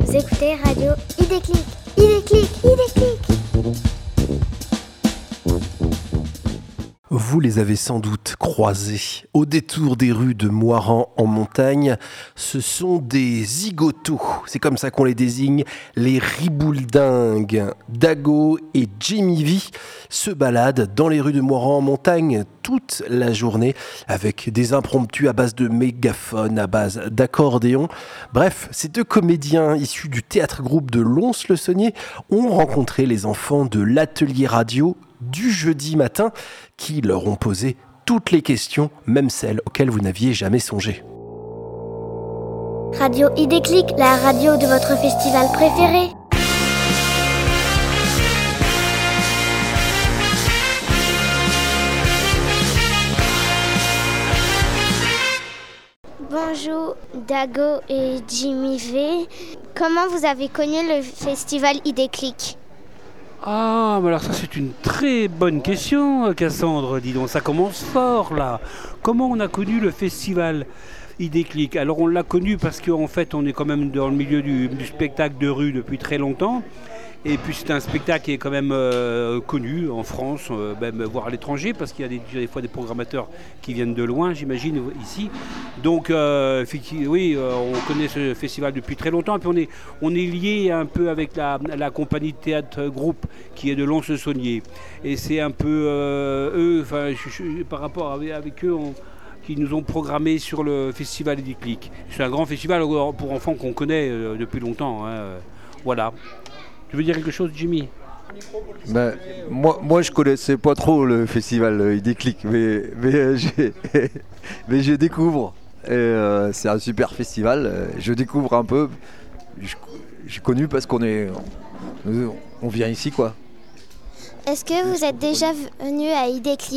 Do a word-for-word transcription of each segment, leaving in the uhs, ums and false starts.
Vous écoutez Radio Idéclic, Idéclic, Idéclic. Vous les avez sans doute croisés au détour des rues de Moirans en montagne. Ce sont des zigotos, c'est comme ça qu'on les désigne, les ribouledingues. Dago et Jimmy V se baladent dans les rues de Moirans en montagne toute la journée avec des impromptus à base de mégaphone, à base d'accordéon. Bref, ces deux comédiens issus du théâtre-groupe de Lons-le-Saunier ont rencontré les enfants de l'atelier radio du jeudi matin qui leur ont posé toutes les questions, même celles auxquelles vous n'aviez jamais songé. Radio Idéclic, la radio de votre festival préféré. Bonjour Dago et Jimmy V. Comment vous avez connu le festival Idéclic ? Ah, mais alors ça c'est une très bonne question, Cassandre, dis donc, ça commence fort là. Comment on a connu le festival Idéclic ? Alors on l'a connu parce qu'en fait on est quand même dans le milieu du, du spectacle de rue depuis très longtemps. Et puis c'est un spectacle qui est quand même euh, connu en France, euh, même voire à l'étranger, parce qu'il y a des, des fois des programmateurs qui viennent de loin, j'imagine, ici. Donc euh, oui, euh, on connaît ce festival depuis très longtemps. Et puis on est, on est lié un peu avec la, la compagnie de théâtre groupe qui est de Lons-le-Saunier. Et c'est un peu euh, eux, enfin, je, je, par rapport avec, avec eux, on, qui nous ont programmé sur le festival Idéclic. C'est un grand festival pour enfants qu'on connaît euh, depuis longtemps. Hein, voilà. Tu veux dire quelque chose, Jimmy ? Ben, moi, moi, je connaissais pas trop le festival Idéclic, mais, mais, euh, j'ai, mais je découvre. Et, euh, c'est un super festival. Je découvre un peu. Je, j'ai connu parce qu'on est, on vient ici, quoi. Est-ce que vous êtes déjà venu à Idéclic ?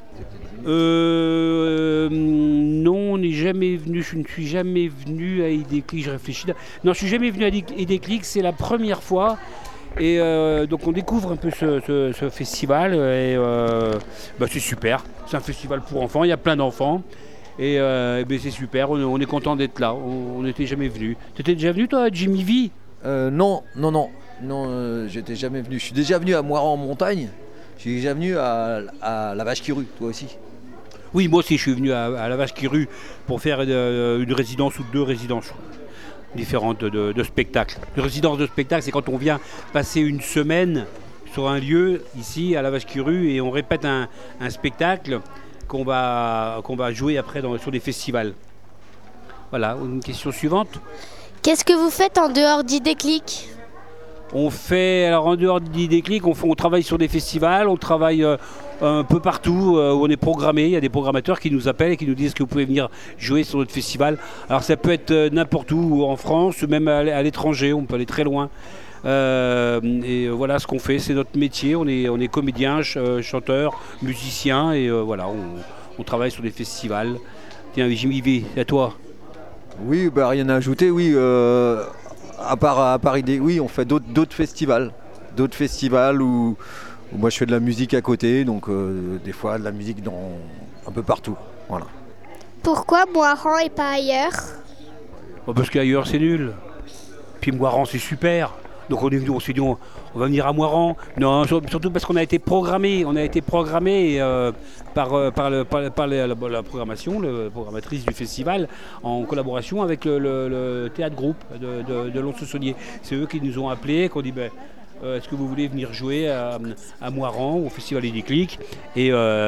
Euh, non, on n'est jamais venu, je ne suis jamais venu à Idéclic, je réfléchis. Non, je suis jamais venu à Idéclic, c'est la première fois. Et euh, donc on découvre un peu ce, ce, ce festival et euh, bah c'est super. C'est un festival pour enfants, il y a plein d'enfants. Et, euh, et ben c'est super, on, on est content d'être là, on n'était jamais venu. Tu étais déjà venu toi, Jimmy V ? euh, Non, non, non, non, euh, j'étais jamais venu. Je suis déjà venu à Moirans en montagne, je suis déjà venu à, à la Vache qui rue, toi aussi. Oui, moi aussi je suis venu à, à la Vache qui rue pour faire une, une résidence ou deux résidences différentes de, de, de spectacles. Une résidence de spectacle, c'est quand on vient passer une semaine sur un lieu, ici, à la Vache qui rue, et on répète un, un spectacle qu'on va, qu'on va jouer après dans, sur des festivals. Voilà, une question suivante. Qu'est-ce que vous faites en dehors d'Idéclic ? On fait, alors en dehors d'Idéclic, on, on travaille sur des festivals, on travaille euh, un peu partout euh, où on est programmé. Il y a des programmateurs qui nous appellent et qui nous disent que vous pouvez venir jouer sur notre festival. Alors ça peut être euh, n'importe où en France, même à, à l'étranger, on peut aller très loin. Euh, et voilà ce qu'on fait, c'est notre métier. On est, on est comédien, ch- chanteur, musicien et euh, voilà, on, on travaille sur des festivals. Tiens, Jimmy V, à toi. Oui, bah, rien à ajouter, oui. Euh... À part, à part idée, oui, on fait d'autres, d'autres festivals, d'autres festivals où, où moi je fais de la musique à côté, donc euh, des fois de la musique dans un peu partout, voilà. Pourquoi Moirans et pas ailleurs ? Bon, parce qu'ailleurs c'est nul. Puis Moirans c'est super. Donc on est venu, on s'est dit on, on va venir à Moirans. Non, surtout parce qu'on a été programmé, on a été programmé euh, par, euh, par, le, par, par la, la, la programmation, la programmatrice du festival, en collaboration avec le, le, le théâtre groupe de, de, de Lons-le-Saunier. C'est eux qui nous ont appelés, qui ont dit ben, euh, est-ce que vous voulez venir jouer à, à Moirans au festival Idéclic ? Et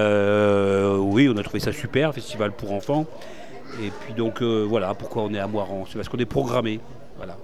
euh, oui, on a trouvé ça super, festival pour enfants. Et puis donc euh, voilà pourquoi on est à Moirans, c'est parce qu'on est programmé. Voilà.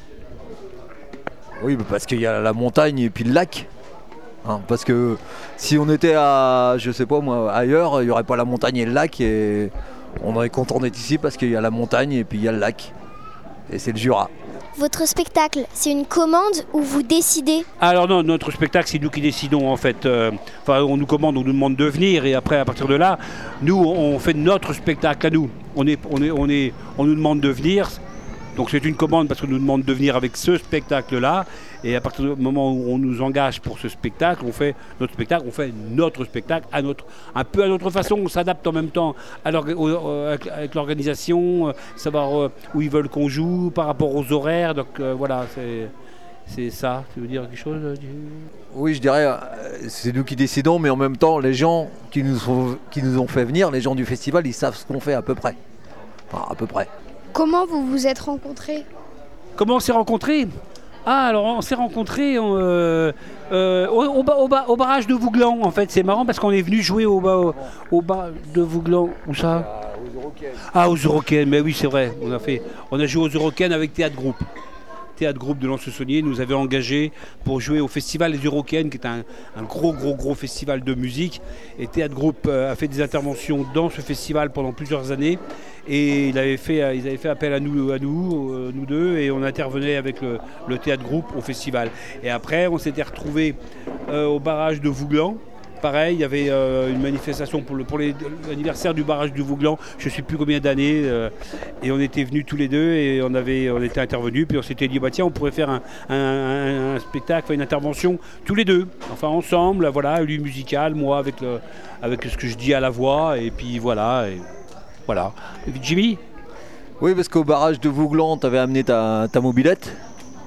Oui, parce qu'il y a la montagne et puis le lac. Hein, parce que si on était à, je sais pas moi, ailleurs, il n'y aurait pas la montagne et le lac. Et on aurait content d'être ici parce qu'il y a la montagne et puis il y a le lac. Et c'est le Jura. Votre spectacle, c'est une commande ou vous décidez ? Alors non, notre spectacle, c'est nous qui décidons en fait. Euh, enfin, on nous commande, on nous demande de venir et après, à partir de là, nous, on fait notre spectacle à nous. On, est, on, est, on, est, on nous demande de venir. Donc c'est une commande parce qu'on nous demande de venir avec ce spectacle-là. Et à partir du moment où on nous engage pour ce spectacle, on fait notre spectacle, on fait notre spectacle à notre, un peu à notre façon. On s'adapte en même temps à avec l'organisation, savoir où ils veulent qu'on joue par rapport aux horaires. Donc euh, voilà, c'est... C'est ça, tu veux dire quelque chose? Oui, je dirais, c'est nous qui décidons, mais en même temps, les gens qui nous, sont, qui nous ont fait venir, les gens du festival, ils savent ce qu'on fait à peu près. Enfin, à peu près. Comment vous vous êtes rencontrés? Comment on s'est rencontrés? Ah, alors on s'est rencontrés euh, euh, au, au, au, au barrage de Vouglan, en fait. C'est marrant parce qu'on est venu jouer au, au, au bar de Vouglan. Où ça? Aux Eurocaines. Ah, aux Eurocaines, mais oui, c'est vrai. On a, fait, on a joué aux Eurocaines avec Théâtre Groupe. Théâtre Groupe de Lens-le-Saunier nous avait engagés pour jouer au festival des Eurocaines, qui est un, un gros, gros, gros festival de musique. Et Théâtre Groupe euh, a fait des interventions dans ce festival pendant plusieurs années. Et il avait fait, ils avaient fait appel à nous, à nous, euh, nous deux, et on intervenait avec le, le Théâtre Groupe au festival. Et après, on s'était retrouvés euh, au barrage de Vouglan. Pareil, il y avait euh, une manifestation pour, le, pour les, l'anniversaire du barrage du Vouglan, je ne sais plus combien d'années, euh, et on était venus tous les deux et on, avait, on était intervenus, puis on s'était dit, bah, tiens, on pourrait faire un, un, un, un spectacle, une intervention tous les deux, enfin ensemble, voilà, lui musical, moi avec, le, avec ce que je dis à la voix, et puis voilà. Et, voilà. Et puis, Jimmy? Oui, parce qu'au barrage de Vouglan, tu avais amené ta, ta mobilette,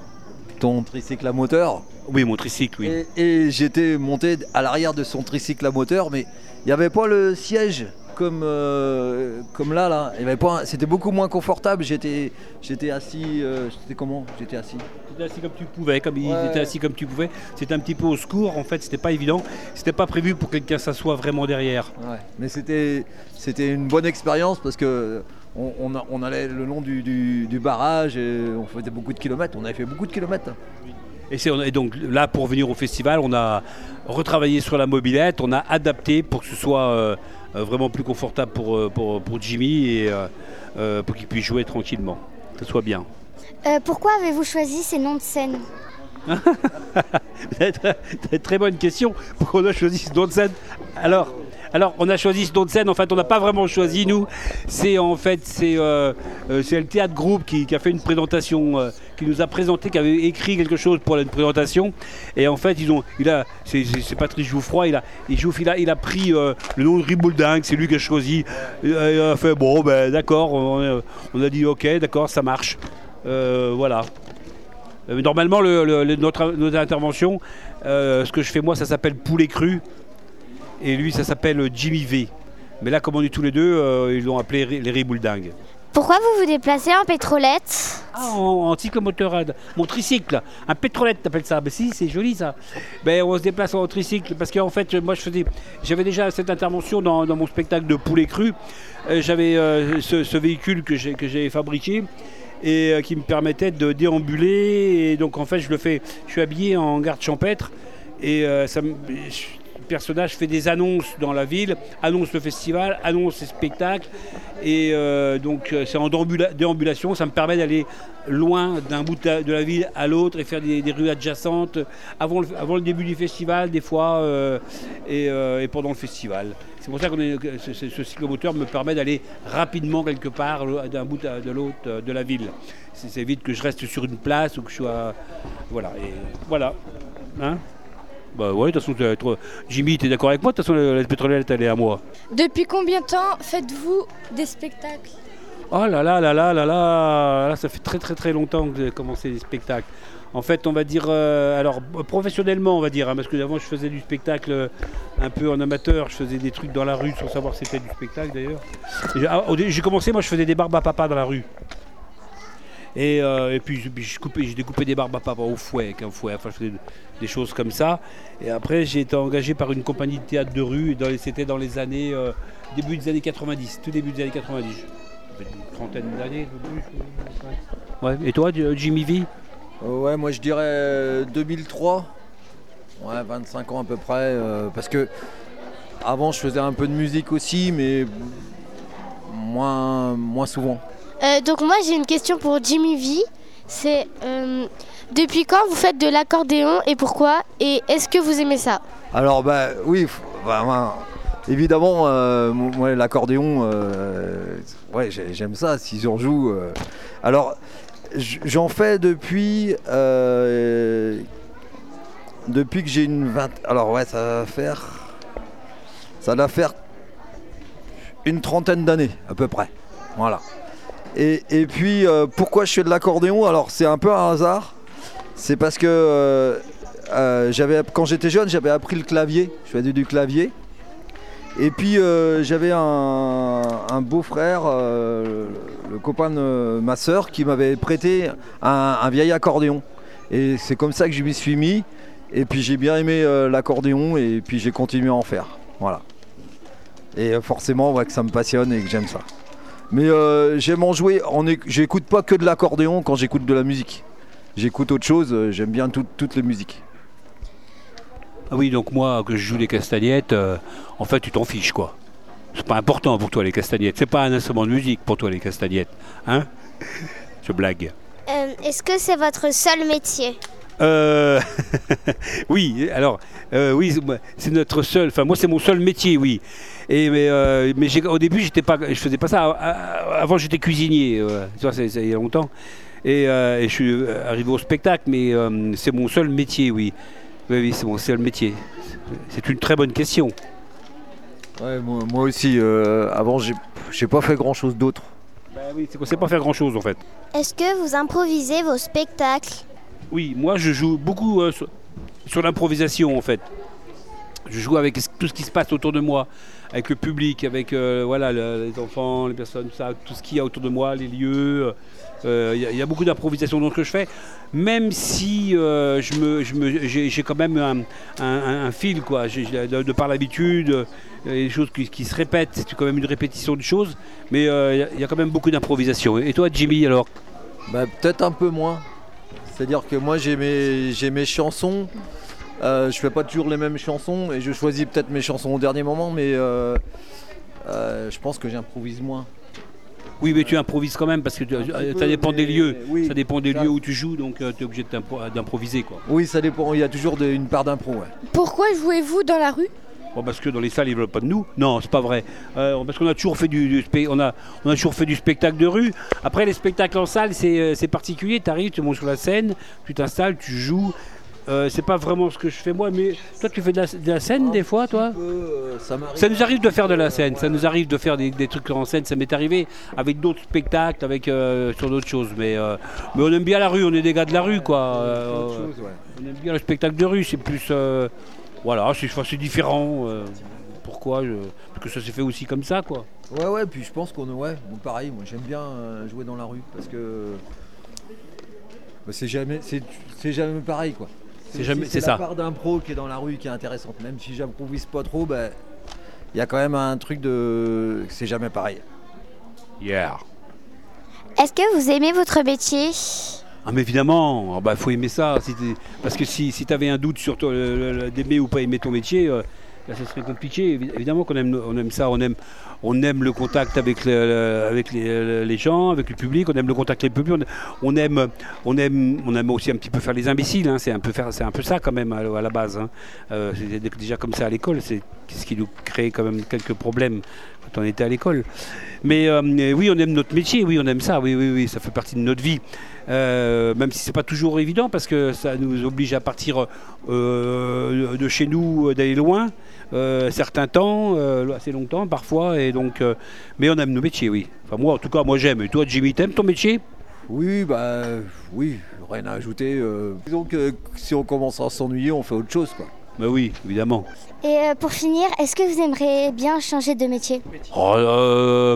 ton tricycle à moteur. Oui, mon tricycle, oui. Et, et j'étais monté à l'arrière de son tricycle à moteur, mais il n'y avait pas le siège comme, euh, comme là, là. Il y avait pas un, c'était beaucoup moins confortable. J'étais, j'étais assis. Euh, j'étais comment? J'étais assis. J'étais assis comme tu pouvais, comme ouais. Ils étaient assis comme tu pouvais. C'était un petit peu au secours, en fait, c'était pas évident. C'était pas prévu pour que quelqu'un s'assoie vraiment derrière. Ouais. Mais c'était, c'était une bonne expérience parce que on, on, a, on allait le long du, du, du barrage et on faisait beaucoup de kilomètres. On avait fait beaucoup de kilomètres. Oui. Et, c'est, et donc là, pour venir au festival, on a retravaillé sur la mobilette, on a adapté pour que ce soit euh, vraiment plus confortable pour, pour, pour Jimmy et euh, pour qu'il puisse jouer tranquillement, que ce soit bien. Euh, pourquoi avez-vous choisi ces noms de scène? très, très bonne question. Pourquoi on a choisi ce nom de scène? Alors, alors, on a choisi ce nom de scène. En fait, on n'a pas vraiment choisi, nous. C'est en fait, c'est, euh, c'est le Théâtre Groupe qui, qui a fait une présentation, euh, qui nous a présenté, qui avait écrit quelque chose pour la présentation. Et en fait, ils ont, il a, c'est, c'est, c'est Patrice Jouffroy. Il a, il, Jouff, il a, il a pris euh, le nom de Ribouldingue. C'est lui qui a choisi. Il a, il a fait bon, ben d'accord. On, on a dit ok, d'accord, ça marche. Euh, voilà. Euh, normalement, le, le, notre, notre intervention, euh, ce que je fais moi, ça s'appelle Poulet Cru. Et lui, ça s'appelle Jimmy V. Mais là, comme on est tous les deux, euh, ils l'ont appelé les Ribouldingues. Pourquoi vous vous déplacez en pétrolette? Ah, en, en cyclomoteur, mon tricycle, un pétrolette, t'appelles ça? Ben si, c'est joli ça. Ben on se déplace en tricycle parce qu'en fait, moi, je faisais, j'avais déjà cette intervention dans, dans mon spectacle de Poulet Cru. Euh, j'avais euh, ce, ce véhicule que j'ai, que j'ai fabriqué et euh, qui me permettait de déambuler. Et donc, en fait, je le fais. Je suis habillé en garde champêtre et euh, ça me. Le personnage fait des annonces dans la ville, annonce le festival, annonce les spectacles. Et euh, donc c'est en déambula- déambulation, ça me permet d'aller loin d'un bout de la ville à l'autre et faire des, des rues adjacentes avant le, avant le début du festival, des fois, euh, et, euh, et pendant le festival. C'est pour ça que ce, ce, ce cyclomoteur me permet d'aller rapidement quelque part d'un bout de l'autre de la ville. C'est, c'est évite que je reste sur une place ou que je sois... Voilà. Et voilà. Hein? Bah ouais, de toute façon, Jimmy, t'es d'accord avec moi? De toute façon, la, la pétrolette, elle est à moi. Depuis combien de temps faites-vous des spectacles? Oh là là là là là là, là ça fait très très très longtemps que j'ai commencé les spectacles. En fait, on va dire, euh, alors professionnellement, on va dire, hein, parce que avant je faisais du spectacle euh, un peu en amateur, je faisais des trucs dans la rue sans savoir si c'était du spectacle d'ailleurs. Et, ah, j'ai commencé, moi je faisais des barbes à papa dans la rue. Et, euh, et puis, puis je, coupais, je découpais des barbes à papa au fouet, avec un fouet, enfin je faisais des choses comme ça. Et après j'ai été engagé par une compagnie de théâtre de rue, et dans les, c'était dans les années, euh, début des années quatre-vingt-dix, tout début des années quatre-vingt-dix. Une trentaine d'années. Ouais. Et toi, Jimmy V? euh, Ouais, moi je dirais deux mille trois. Ouais, vingt-cinq ans à peu près. Euh, parce que avant je faisais un peu de musique aussi, mais moins, moins souvent. Euh, donc moi j'ai une question pour Jimmy V. C'est euh, depuis quand vous faites de l'accordéon et pourquoi? Et est-ce que vous aimez ça? Alors bah oui, bah, bah, évidemment, euh, moi l'accordéon, euh, ouais j'aime ça si j'en joue. Euh. Alors j'en fais depuis euh, depuis que j'ai une vingtaine. Alors ouais, ça va faire ça va faire une trentaine d'années à peu près. Voilà. Et, et puis euh, pourquoi je fais de l'accordéon? Alors c'est un peu un hasard. C'est parce que euh, euh, j'avais quand j'étais jeune, j'avais appris le clavier. Je faisais du clavier. Et puis euh, j'avais un, un beau-frère, euh, le copain de ma sœur, qui m'avait prêté un, un vieil accordéon. Et c'est comme ça que je m'y suis mis. Et puis j'ai bien aimé euh, l'accordéon et puis j'ai continué à en faire. Voilà. Et euh, forcément, ouais, que ça me passionne et que j'aime ça. Mais euh, j'aime en jouer. En éc- j'écoute pas que de l'accordéon quand j'écoute de la musique. J'écoute autre chose. euh, J'aime bien tout- toutes les musiques. Ah oui, donc moi, que je joue les castagnettes, euh, en fait, tu t'en fiches, quoi. C'est pas important pour toi, les castagnettes. C'est pas un instrument de musique pour toi, les castagnettes. Hein? Je blague. Euh, Est-ce que c'est votre seul métier? Euh... oui, alors, euh, oui, c'est notre seul. Enfin, moi, c'est mon seul métier, oui. Et mais, euh, mais j'ai- au début, j'étais pas, je faisais pas ça. Avant, j'étais cuisinier. Euh, tu vois, c'est c'est il y a longtemps. Et, euh, et je suis arrivé au spectacle, mais euh, c'est mon seul métier, oui. Oui, oui, c'est mon seul métier. C'est une très bonne question. Ouais, moi, moi aussi. euh, avant, j'ai j'ai pas fait grand chose d'autre. Ben oui, c'est qu'on sait pas faire grand-chose, en fait. Est-ce que vous improvisez vos spectacles? Oui, moi, je joue beaucoup euh, sur, sur l'improvisation, en fait. Je joue avec tout ce qui se passe autour de moi, avec le public, avec euh, voilà, le- les enfants, les personnes, ça, tout ce qu'il y a autour de moi, les lieux. Euh, Il y, a- il y a beaucoup d'improvisation dans ce que je fais, même si euh, je me, je me, j'ai, j'ai quand même un, un- un fil, quoi. J'ai- j'ai- de, de par l'habitude, euh, des choses qui, qui se répètent, c'est quand même une répétition de choses, mais euh, il y a- il y, a quand même beaucoup d'improvisation. Et toi, Jimmy, alors? Bah, peut-être un peu moins. C'est-à-dire que moi j'ai mes, j'ai mes chansons, euh, je fais pas toujours les mêmes chansons et je choisis peut-être mes chansons au dernier moment, mais euh, euh, je pense que j'improvise moins. Oui, mais tu improvises quand même, parce que tu- Un petit euh, peu, ça dépend des mais- lieux. oui, ça dépend des ça- lieux où tu joues, donc tu es obligé de t'impro- d'improviser, quoi. Oui, ça dépend, il y a toujours de- une part d'impro. Ouais. Pourquoi jouez-vous dans la rue? Bon, parce que dans les salles, ils veulent pas de nous. Non, c'est pas vrai. Euh, parce qu'on a toujours fait du, du spé- on a, on a toujours fait du spectacle de rue. Après, les spectacles en salle, c'est euh, c'est particulier. Tu arrives, tu montes sur la scène, tu t'installes, tu joues. Euh, c'est pas vraiment ce que je fais moi, mais toi, tu fais de la, de la scène des fois, toi? Un peu, euh, ça m'arrive. Ça nous arrive de faire de la scène, Ouais. ça nous arrive de faire des, des trucs en scène, ça m'est arrivé avec d'autres spectacles, avec euh, sur d'autres choses, mais, euh, mais on aime bien la rue, on est des gars de la rue, quoi. C'est autre Euh, chose, ouais. on aime bien le spectacle de rue, c'est plus, euh, voilà, c'est enfin, c'est différent. euh, pourquoi je- Parce que ça s'est fait aussi comme ça, quoi. Ouais, ouais, puis je pense qu'on est. Ouais, bon, pareil, moi j'aime bien euh, jouer dans la rue parce que. bah, c'est jamais, c'est, c'est jamais pareil, quoi. C'est jamais- c'est la ça. part d'impro qui est dans la rue qui est intéressante. Même si j'improvise pas trop, bah, il y a quand même un truc de. C'est jamais pareil. Yeah. Est-ce que vous aimez votre métier? Ah mais évidemment, il bah, faut aimer ça. Si t'es- parce que si, si tu avais un doute sur toi, le- le- le- d'aimer ou pas aimer ton métier, euh, là, ça serait compliqué. Évi- Évidemment qu'on aime, on aime ça, on aime, on aime le contact avec, le- le- avec les, les gens, avec le public, on aime le contact avec le public, on, on aime, on, aime, on aime aussi un petit peu faire les imbéciles, hein, c'est, un peu faire, c'est un peu ça quand même à, à la base. Hein. Euh, c'est déjà comme ça à l'école, c'est ce qui nous crée quand même quelques problèmes quand on était à l'école. Mais euh, oui, on aime notre métier, oui, on aime ça, oui, oui, oui, ça fait partie de notre vie. Euh, même si c'est pas toujours évident parce que ça nous oblige à partir euh, de chez nous, d'aller loin, euh, certains temps, euh, assez longtemps parfois, et donc, euh, mais on aime nos métiers, oui. Enfin moi, en tout cas, moi j'aime. Et toi, Jimmy, t'aimes ton métier? Oui, bah oui, rien à ajouter. euh. Disons que si on commence à s'ennuyer, on fait autre chose, quoi. Bah oui, évidemment. Et euh, pour finir, est-ce que vous aimeriez bien changer de métier? Oh, euh,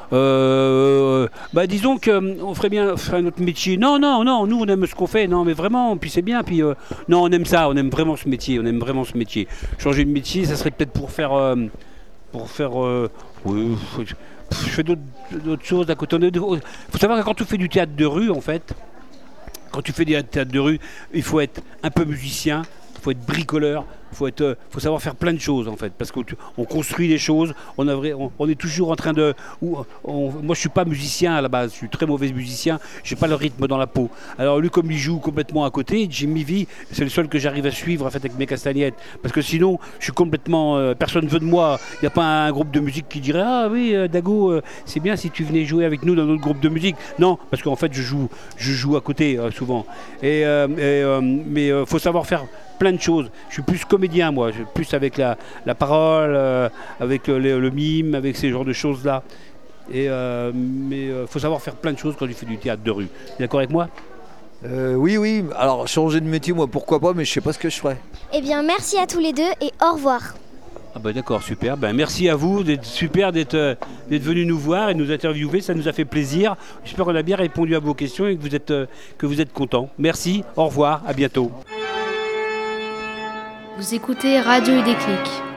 euh, bah disons qu'on ferait bien faire notre métier. Non, non, non, nous on aime ce qu'on fait, non mais vraiment, puis c'est bien, puis euh, non on aime ça, on aime vraiment ce métier, on aime vraiment ce métier. Changer de métier, ça serait peut-être pour faire, euh, pour faire, euh, oui, je fais d'autres d'autres choses à côté. Il faut savoir que quand tu fais du théâtre de rue en fait, quand tu fais du théâtre de rue, il faut être un peu musicien, il faut être bricoleur, faut être, faut savoir faire plein de choses en fait, parce qu'on on construit des choses. On, a, on, on est toujours en train de. On, moi, je suis pas musicien à la base. Je suis très mauvais musicien. J'ai pas le rythme dans la peau. Alors lui, comme il joue complètement à côté, Jimmy V, c'est le seul que j'arrive à suivre en fait avec mes castagnettes, parce que sinon, je suis complètement. Euh, personne veut de moi. Il n'y a pas un groupe de musique qui dirait ah oui, euh, Dago, euh, c'est bien si tu venais jouer avec nous dans notre groupe de musique. Non, parce qu'en fait, je joue, je joue à côté euh, souvent. Et, euh, et euh, mais euh, faut savoir faire plein de choses. Je suis plus comédien, moi. Je suis plus avec la, la parole, euh, avec le, le mime, avec ces genres de choses-là. Et, euh, mais il euh, faut savoir faire plein de choses quand tu fais du théâtre de rue. Tu es d'accord avec moi ? euh, Oui, oui. Alors, changer de métier, moi, pourquoi pas, mais je sais pas ce que je ferais. Eh bien, merci à tous les deux et au revoir. Ah bah d'accord, super. Ben, merci à vous, d'être super d'être euh, d'être venus nous voir et nous interviewer. Ça nous a fait plaisir. J'espère qu'on a bien répondu à vos questions et que vous êtes, euh, que vous êtes contents. Merci, au revoir, à bientôt. Vous écoutez Radio Déclic.